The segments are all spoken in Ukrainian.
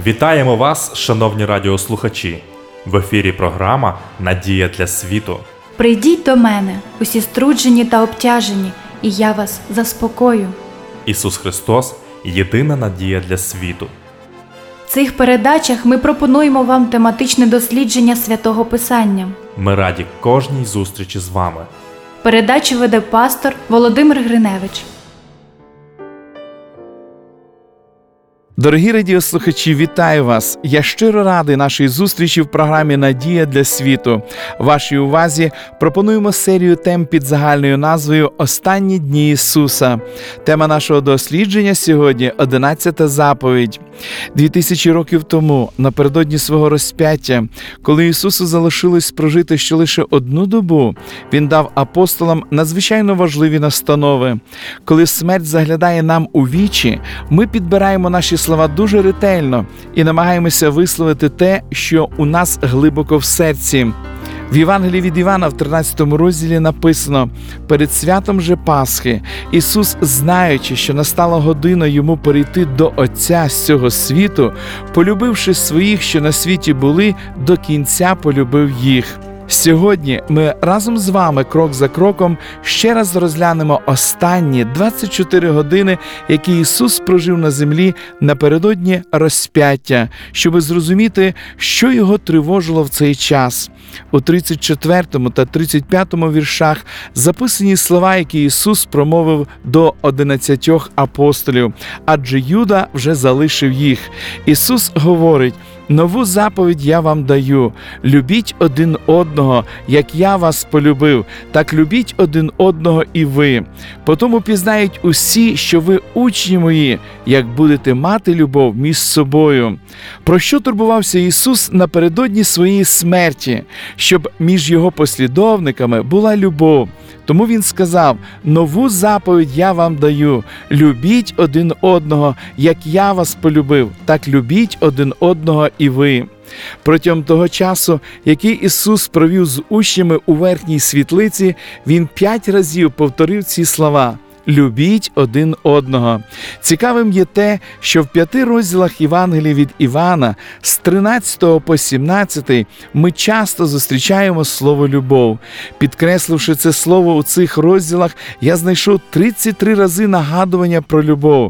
Вітаємо вас, шановні радіослухачі! В ефірі програма «Надія для світу». Прийдіть до мене, усі струджені та обтяжені, і я вас заспокою. Ісус Христос – єдина надія для світу. В цих передачах ми пропонуємо вам тематичне дослідження Святого Писання. Ми раді кожній зустрічі з вами. Передачу веде пастор Володимир Гриневич. Дорогі радіослухачі, вітаю вас! Я щиро радий нашій зустрічі в програмі «Надія для світу». Вашій увазі пропонуємо серію тем під загальною назвою «Останні дні Ісуса». Тема нашого дослідження сьогодні – 11-та заповідь. 2000 років тому, напередодні свого розп'яття, коли Ісусу залишилось прожити ще лише одну добу, Він дав апостолам надзвичайно важливі настанови. Коли смерть заглядає нам у вічі, ми підбираємо наші слова дуже ретельно і намагаємося висловити те, що у нас глибоко в серці. В Євангелії від Івана в 13 розділі написано: «Перед святом же Пасхи Ісус, знаючи, що настала година Йому перейти до Отця з цього світу, полюбивши своїх, що на світі були, до кінця полюбив їх». Сьогодні ми разом з вами крок за кроком ще раз розглянемо останні 24 години, які Ісус прожив на землі напередодні розп'яття, щоб зрозуміти, що Його тривожило в цей час. У 34 та 35 віршах записані слова, які Ісус промовив до 11 апостолів, адже Юда вже залишив їх. Ісус говорить: «Нову заповідь я вам даю. Любіть один одного, як я вас полюбив, так любіть один одного і ви. Потому пізнають усі, що ви учні мої, як будете мати любов між собою». Про що турбувався Ісус напередодні своєї смерті? Щоб між Його послідовниками була любов. Тому Він сказав: «Нову заповідь я вам даю. Любіть один одного, як я вас полюбив, так любіть один одного і ви». Протягом того часу, який Ісус провів з учнями у верхній світлиці, Він 5 разів повторив ці слова: «Любіть один одного». Цікавим є те, що в 5 розділах Євангелії від Івана з 13 по 17 ми часто зустрічаємо слово «любов». Підкресливши це слово у цих розділах, я знайшов 33 рази нагадування про любов.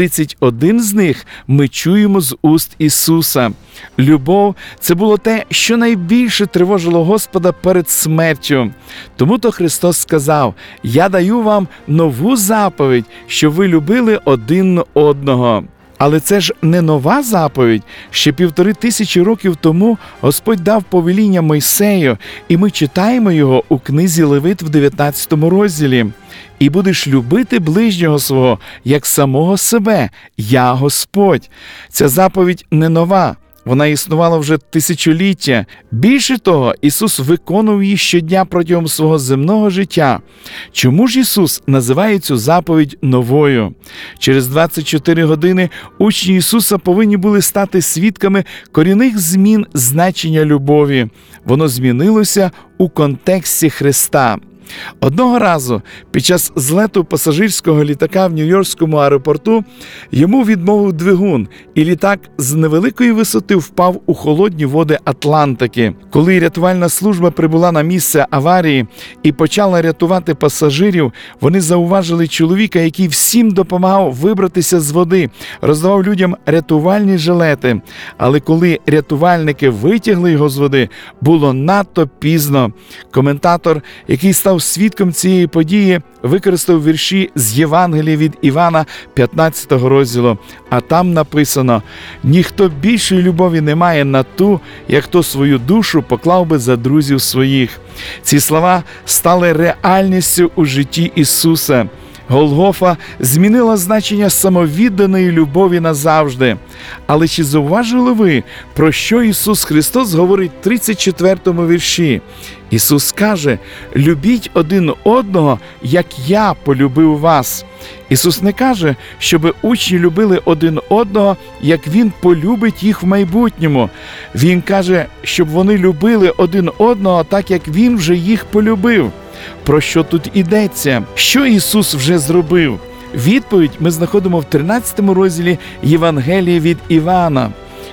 31 з них ми чуємо з уст Ісуса. Любов – це було те, що найбільше тривожило Господа перед смертю. Тому-то Христос сказав: «Я даю вам нову заповідь, що ви любили один одного». Але це ж не нова заповідь. Ще 1500 років тому Господь дав повеління Мойсею, і ми читаємо його у книзі Левит в 19 розділі. «І будеш любити ближнього свого, як самого себе, я Господь». Ця заповідь не нова. Вона існувала вже тисячоліття. Більше того, Ісус виконував її щодня протягом свого земного життя. Чому ж Ісус називає цю заповідь новою? Через 24 години учні Ісуса повинні були стати свідками корінних змін значення любові. Воно змінилося у контексті Христа. Одного разу під час злету пасажирського літака в Нью-Йоркському аеропорту йому відмовив двигун, і літак з невеликої висоти впав у холодні води Атлантики. Коли рятувальна служба прибула на місце аварії і почала рятувати пасажирів, вони зауважили чоловіка, який всім допомагав вибратися з води, роздавав людям рятувальні жилети. Але коли рятувальники витягли його з води, було надто пізно. Коментатор, який став свідком цієї події, використав вірші з Євангелія від Івана 15 розділу. А там написано: «Ніхто більшої любові не має на ту, як хто свою душу поклав би за друзів своїх». Ці слова стали реальністю у житті Ісуса. Голгофа змінила значення самовідданої любові назавжди. Але чи зауважили ви, про що Ісус Христос говорить в 34-му вірші? Ісус каже: «Любіть один одного, як я полюбив вас». Ісус не каже, щоб учні любили один одного, як Він полюбить їх в майбутньому. Він каже, щоб вони любили один одного так, як Він вже їх полюбив. Про що тут йдеться? Що Ісус вже зробив? Відповідь ми знаходимо в 13 розділі Євангелія від Івана.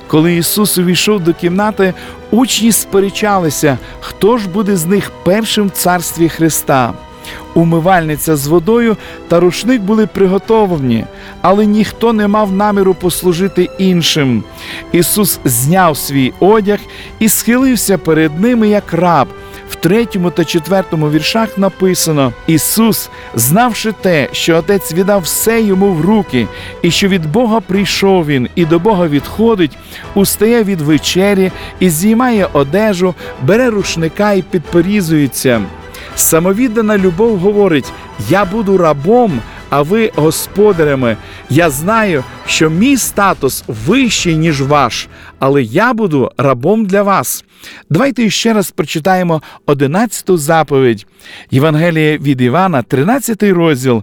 Коли Ісус увійшов до кімнати, учні сперечалися, хто ж буде з них першим в царстві Христа. Умивальниця з водою та рушник були приготовлені, але ніхто не мав наміру послужити іншим. Ісус зняв свій одяг і схилився перед ними як раб. В 3 та 4 віршах написано: «Ісус, знавши те, що Отець віддав все йому в руки, і що від Бога прийшов він, і до Бога відходить, устає від вечері і знімає одежу, бере рушника і підперізується». Самовіддана любов говорить: «Я буду рабом, а ви господарями. Я знаю, що мій статус вищий, ніж ваш, але я буду рабом для вас». Давайте ще раз прочитаємо 11-ту заповідь. Євангеліє від Івана, 13 розділ,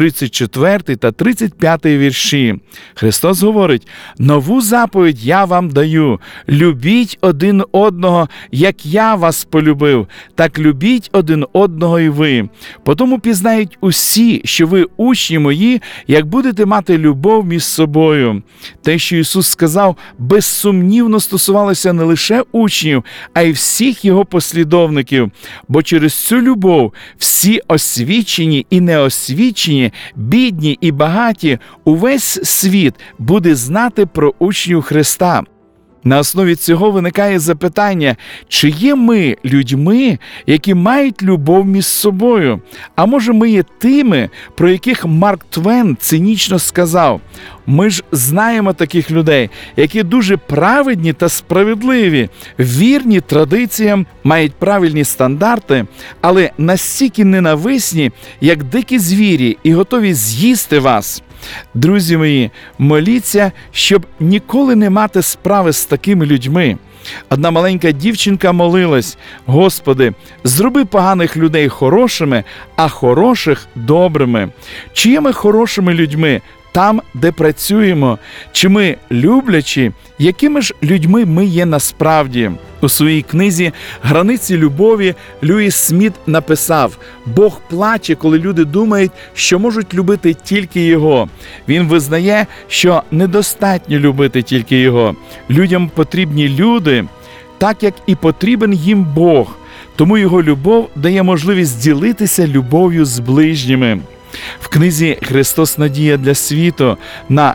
34 та 35 вірші. Христос говорить: «Нову заповідь я вам даю. Любіть один одного, як я вас полюбив, так любіть один одного і ви. Потому пізнають усі, що ви учні мої, як будете мати любов між собою». Те, що Ісус сказав, безсумнівно стосувалося не лише учнів, а й всіх його послідовників. Бо через цю любов всі освічені і неосвічені, бідні і багаті, увесь світ буде знати про учнів Христа. На основі цього виникає запитання, чи є ми людьми, які мають любов між собою? А може ми є тими, про яких Марк Твен цинічно сказав: «Ми ж знаємо таких людей, які дуже праведні та справедливі, вірні традиціям, мають правильні стандарти, але настільки ненависні, як дикі звірі, і готові з'їсти вас». Друзі мої, моліться, щоб ніколи не мати справи з такими людьми. Одна маленька дівчинка молилась: «Господи, зроби поганих людей хорошими, а хороших добрими». Чи є ми хорошими людьми там, де працюємо? Чи ми люблячі? Якими ж людьми ми є насправді? У своїй книзі «Границі любові» Льюіс Сміт написав: «Бог плаче, коли люди думають, що можуть любити тільки Його». Він визнає, що недостатньо любити тільки Його. Людям потрібні люди, так як і потрібен їм Бог. Тому Його любов дає можливість ділитися любов'ю з ближніми. В книзі «Христос. Надія для світу» на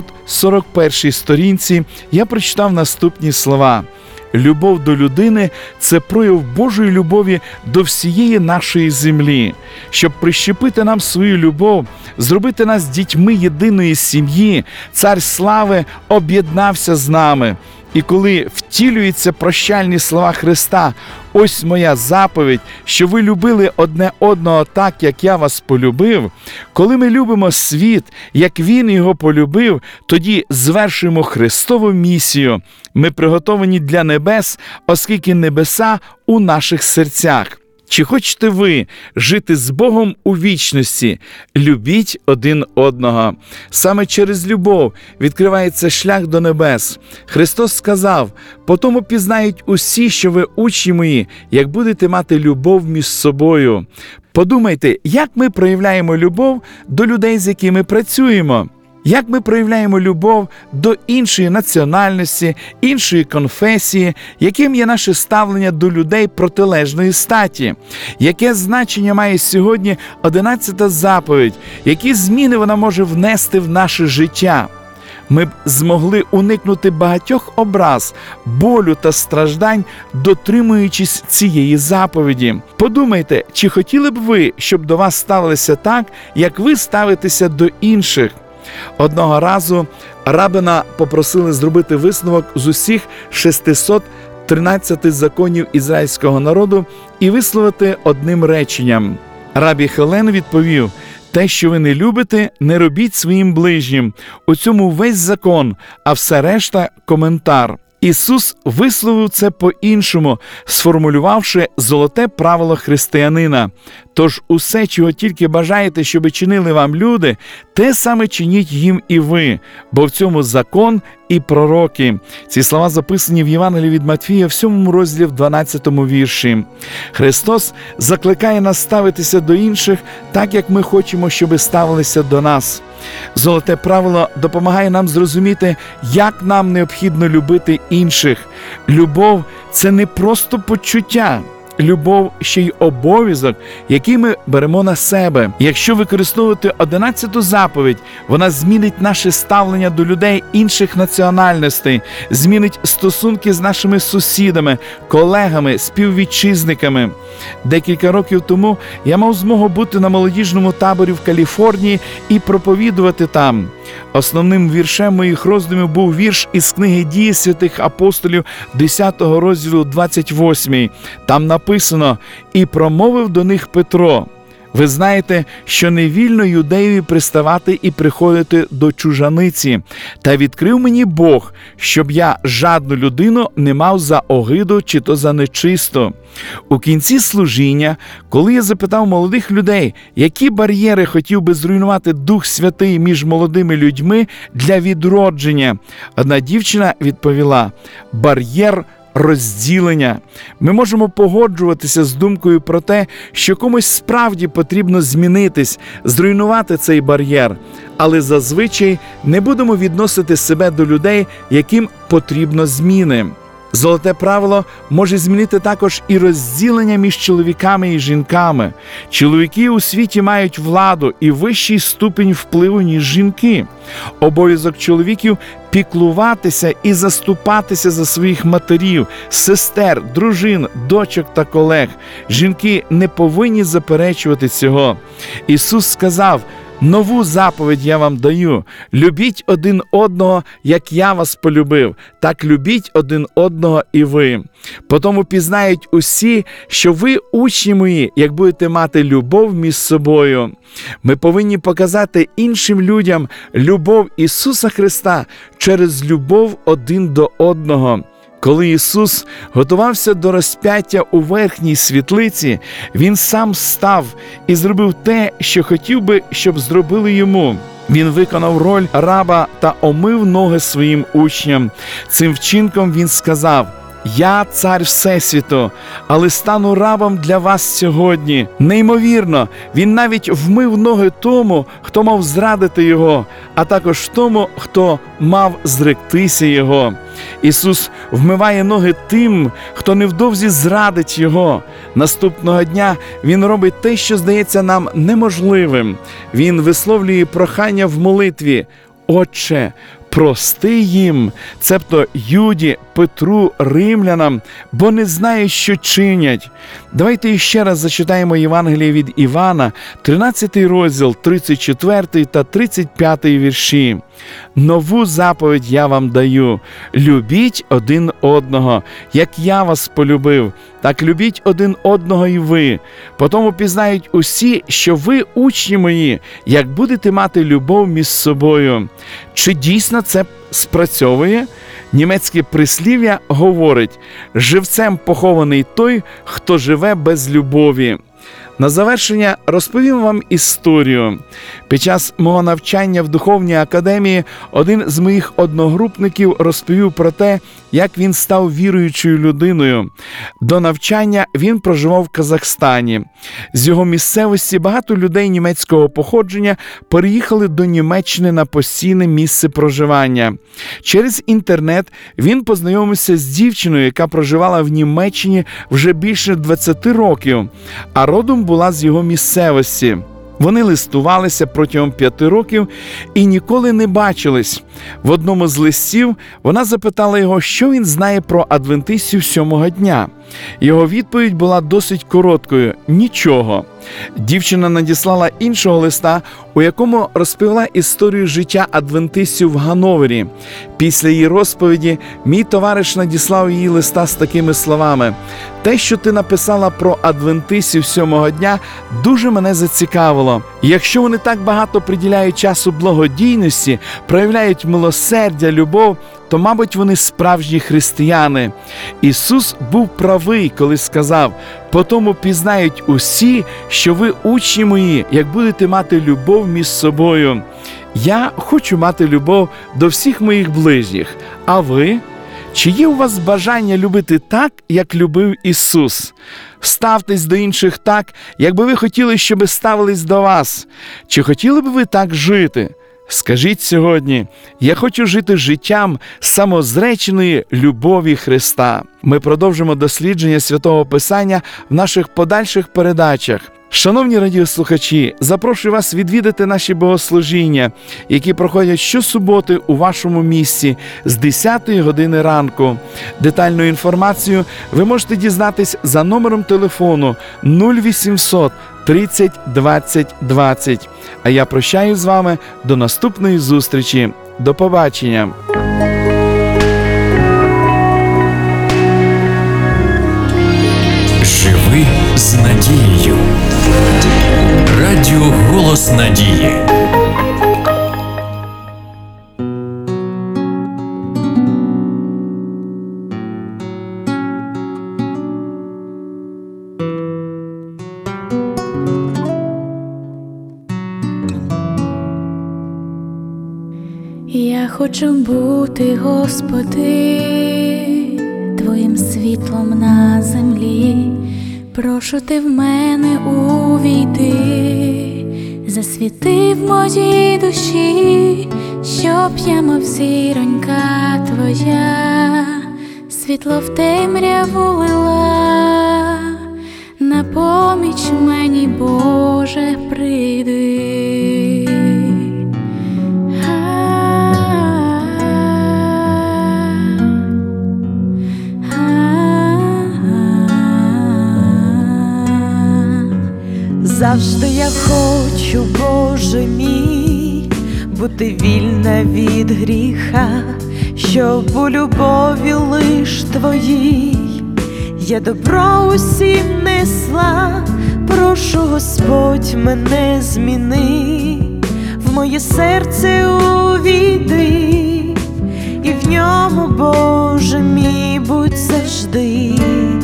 641 сторінці я прочитав наступні слова: «Любов до людини – це прояв Божої любові до всієї нашої землі. Щоб прищепити нам свою любов, зробити нас дітьми єдиної сім'ї, Цар Слави об'єднався з нами». І коли втілюються прощальні слова Христа: «Ось моя заповідь, що ви любили одне одного так, як я вас полюбив», коли ми любимо світ, як Він його полюбив, тоді звершуємо Христову місію. Ми приготовані для небес, оскільки небеса у наших серцях. Чи хочете ви жити з Богом у вічності? Любіть один одного. Саме через любов відкривається шлях до небес. Христос сказав: «Потому пізнають усі, що ви учні мої, як будете мати любов між собою». Подумайте, як ми проявляємо любов до людей, з якими працюємо. Як ми проявляємо любов до іншої національності, іншої конфесії, яким є наше ставлення до людей протилежної статі? Яке значення має сьогодні 11-та заповідь? Які зміни вона може внести в наше життя? Ми б змогли уникнути багатьох образ, болю та страждань, дотримуючись цієї заповіді. Подумайте, чи хотіли б ви, щоб до вас ставилися так, як ви ставитеся до інших? Одного разу рабина попросили зробити висновок з усіх 613 законів ізраїльського народу і висловити одним реченням. Рабі Хелен відповів: «Те, що ви не любите, не робіть своїм ближнім. У цьому весь закон, а все решта – коментар». Ісус висловив це по-іншому, сформулювавши золоте правило християнина. Тож усе, чого тільки бажаєте, щоби чинили вам люди, те саме чиніть їм і ви, бо в цьому закон і пророки. Ці слова записані в Євангелії від Матвія в 7 розділі, в 12 вірші. Христос закликає нас ставитися до інших так, як ми хочемо, щоби ставилися до нас. Золоте правило допомагає нам зрозуміти, як нам необхідно любити інших. Любов – це не просто почуття. Любов ще й обов'язок, який ми беремо на себе. Якщо використовувати 11-ту заповідь, вона змінить наше ставлення до людей інших національностей, змінить стосунки з нашими сусідами, колегами, співвітчизниками. Декілька років тому я мав змогу бути на молодіжному таборі в Каліфорнії і проповідувати там. Основним віршем моїх роздумів був вірш із книги «Дії святих апостолів» 10 розділу 28. Там написано: «І промовив до них Петро: ви знаєте, що не вільно юдеєві приставати і приходити до чужаниці. Та відкрив мені Бог, щоб я жадну людину не мав за огиду чи то за нечисто». У кінці служіння, коли я запитав молодих людей, які бар'єри хотів би зруйнувати Дух Святий між молодими людьми для відродження, одна дівчина відповіла: «Бар'єр розділення». Ми можемо погоджуватися з думкою про те, що комусь справді потрібно змінитись, зруйнувати цей бар'єр, але зазвичай не будемо відносити себе до людей, яким потрібно зміни. Золоте правило може змінити також і розділення між чоловіками і жінками. Чоловіки у світі мають владу і вищий ступінь впливу, ніж жінки. Обов'язок чоловіків – піклуватися і заступатися за своїх матерів, сестер, дружин, дочок та колег. Жінки не повинні заперечувати цього. Ісус сказав: «Нову заповідь я вам даю. Любіть один одного, як я вас полюбив. Так любіть один одного і ви. Потому пізнають усі, що ви учні мої, як будете мати любов між собою». Ми повинні показати іншим людям любов Ісуса Христа через любов один до одного. Коли Ісус готувався до розп'яття у верхній світлиці, Він сам став і зробив те, що хотів би, щоб зробили Йому. Він виконав роль раба та омив ноги своїм учням. Цим вчинком Він сказав: «Я цар Всесвіту, але стану рабом для вас сьогодні». Неймовірно, Він навіть вмив ноги тому, хто мав зрадити Його, а також тому, хто мав зректися Його. Ісус вмиває ноги тим, хто невдовзі зрадить Його. Наступного дня Він робить те, що здається нам неможливим. Він висловлює прохання в молитві: «Отче, прости їм, цебто Юді, Петру, римлянам, бо не знають, що чинять». Давайте ще раз зачитаємо Євангеліє від Івана, 13 розділ, 34 та 35 вірші. «Нову заповідь я вам даю: любіть один одного, як я вас полюбив, так любіть один одного і ви. Потому пізнають усі, що ви учні мої, як будете мати любов між собою». Чи дійсно це спрацьовує? Німецьке прислів'я говорить: «Живцем похований той, хто живе без любові». На завершення розповім вам історію. Під час мого навчання в духовній академії один з моїх одногрупників розповів про те, як він став віруючою людиною. До навчання він проживав в Казахстані. З його місцевості багато людей німецького походження переїхали до Німеччини на постійне місце проживання. Через інтернет він познайомився з дівчиною, яка проживала в Німеччині вже більше 20 років, а родом була з його місцевості. Вони листувалися протягом 5 років і ніколи не бачились. В одному з листів вона запитала його, що він знає про адвентистів 7-го дня. Його відповідь була досить короткою – нічого. Дівчина надіслала іншого листа, у якому розповіла історію життя адвентистів в Ганновері. Після її розповіді мій товариш надіслав їй листа з такими словами: «Те, що ти написала про адвентистів 7-го дня, дуже мене зацікавило. Якщо вони так багато приділяють часу благодійності, проявляють милосердя, любов, то, мабуть, вони справжні християни». Ісус був правий, коли сказав: «Потому пізнають усі, що ви учні мої, як будете мати любов між собою». Я хочу мати любов до всіх моїх ближніх. А ви? Чи є у вас бажання любити так, як любив Ісус? Ставтесь до інших так, як би ви хотіли, щоб ставились до вас. Чи хотіли б ви так жити? Скажіть сьогодні: я хочу жити життям самозреченої любові Христа. Ми продовжимо дослідження Святого Писання в наших подальших передачах. Шановні радіослухачі, запрошую вас відвідати наші богослужіння, які проходять щосуботи у вашому місті з 10 години ранку. Детальну інформацію ви можете дізнатись за номером телефону 0800 30 20 20. А я прощаюсь з вами до наступної зустрічі. До побачення! Живи з надією. Радіо «Голос надії». Я хочу бути, Господи, Твоїм світлом на землі. Прошу ти в мене увійди, засвіти в моїй душі, щоб я, мов зіронька Твоя, світло в темряву лила, на поміч мені, Боже, прийди. Завжди я хочу, Боже мій, бути вільна від гріха, щоб у любові лиш Твоїй я добро усім несла. Прошу, Господь, мене зміни, в моє серце увійди, і в ньому, Боже мій, будь завжди.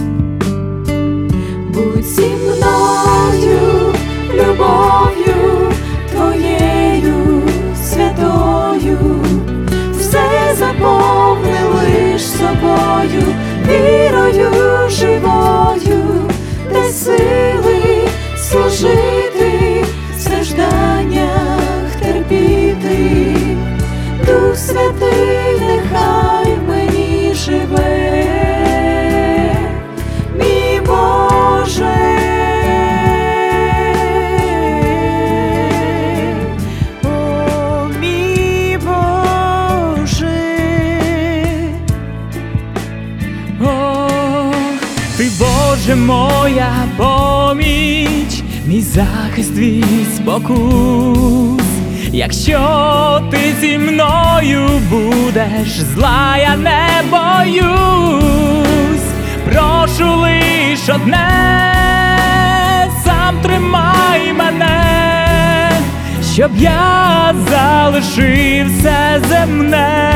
Будь зі мною, любов'ю Твоєю святою, все заповни лиш собою, вірою живою, дай сили служити, в стражданнях терпіти. Дух Святий нехай в мені живе, мій Боже. Боже, моя поміч, мій захист від спокус. Якщо ти зі мною будеш, зла я не боюсь. Прошу лиш одне, сам тримай мене, щоб я залишив все земне.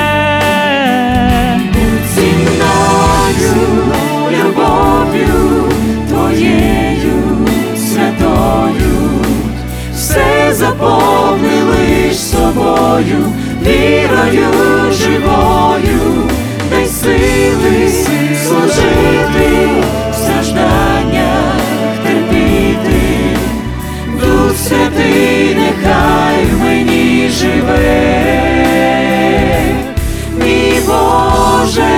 Будь зі мною, любов'ю Твоєю святою, все заповни лиш собою, вірою живою, дай сили служити, в стражданнях терпіти. Дух Святий нехай в мені живе, мій Боже.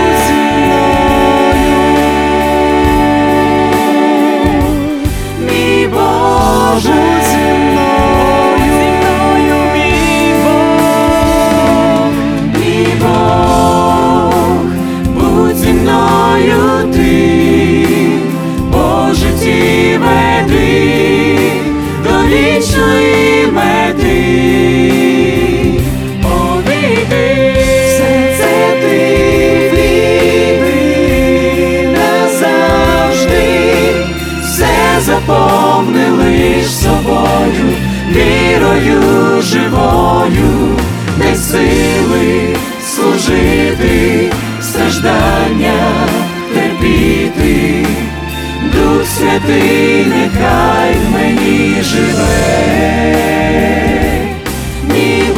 Заповни лиш собою, вірою живою, дай сили служити, в стражданнях терпіти. Дух Святий нехай в мені живе, мій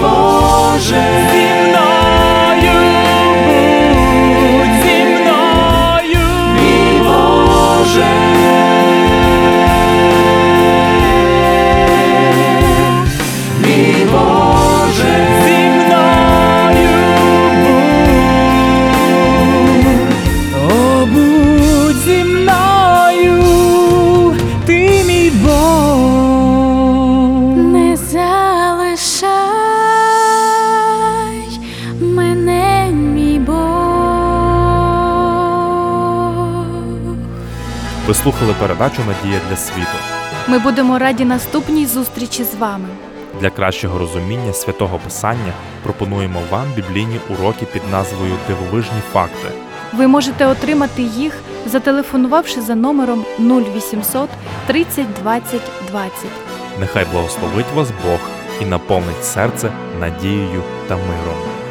слухали передачу «Надія для світу». Ми будемо раді наступній зустрічі з вами. Для кращого розуміння Святого Писання пропонуємо вам біблійні уроки під назвою «Дивовижні факти». Ви можете отримати їх, зателефонувавши за номером 0800 30 20 20. Нехай благословить вас Бог і наповнить серце надією та миром.